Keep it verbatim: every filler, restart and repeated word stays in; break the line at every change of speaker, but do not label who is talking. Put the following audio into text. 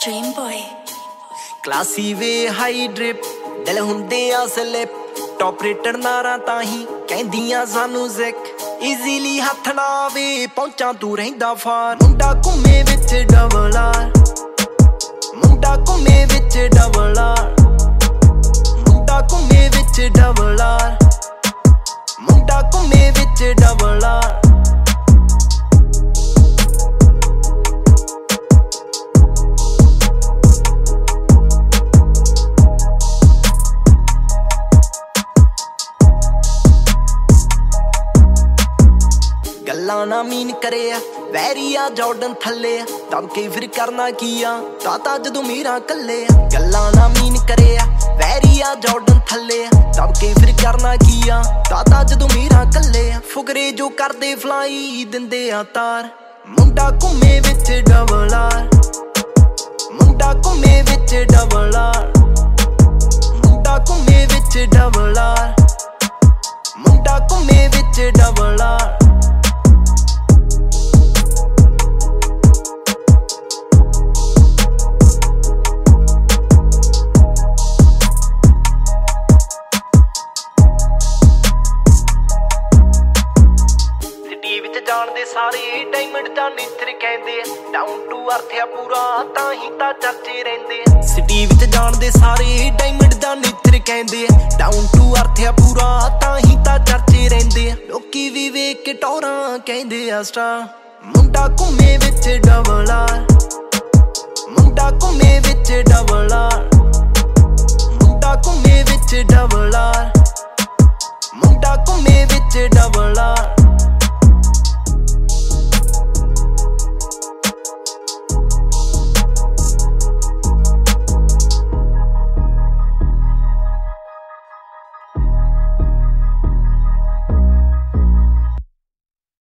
Dream boy
classy वे high drip दिल हुंदे आ स्लिप टॉप रेटेड नारा ताही कहंदियां सानू जिक इजीली हथ ना वे पहुंचा तू रहिंदा फार मुंडा घुमे विच डबल आर मुंडा घुमे विच डबल आर मुंडा घुमे विच डबल आर मुंडा घुमे विच डबल आर गल्लां ना मीन करे वैरी आ जॉर्डन थले तब के फिर करना किया ताता जदों मेरा कल्ले गल्लां ना मीन करे वैरी आ जॉर्डन थले तब के फिर करना किया ताता जदों मेरा कल्ले फुकरे जो करदे फ्लाई दिंदे आ तार मुंडा घुमे विच डबल आर मुंडा घुमे विच डबल आर मुंडा घुमे विच डबल आर मुंडा घुमे विच डबल आर जाणदे सारे डायमंड दा नेचर कहंदे डाउन टू अर्थ आ पूरा तां ही तां चर्चे रहिंदे सिटी विच जाणदे सारे डायमंड दा नेचर कहंदे डाउन टू अर्थ आ पूरा तां ही तां चर्चे रहिंदे लोकी वी वेख के टौरां कहंदे आ स्टार मुंडा घुमे विच डबल आर मुंडा घुमे विच डबल आर मुंडा घुमे विच डबल आर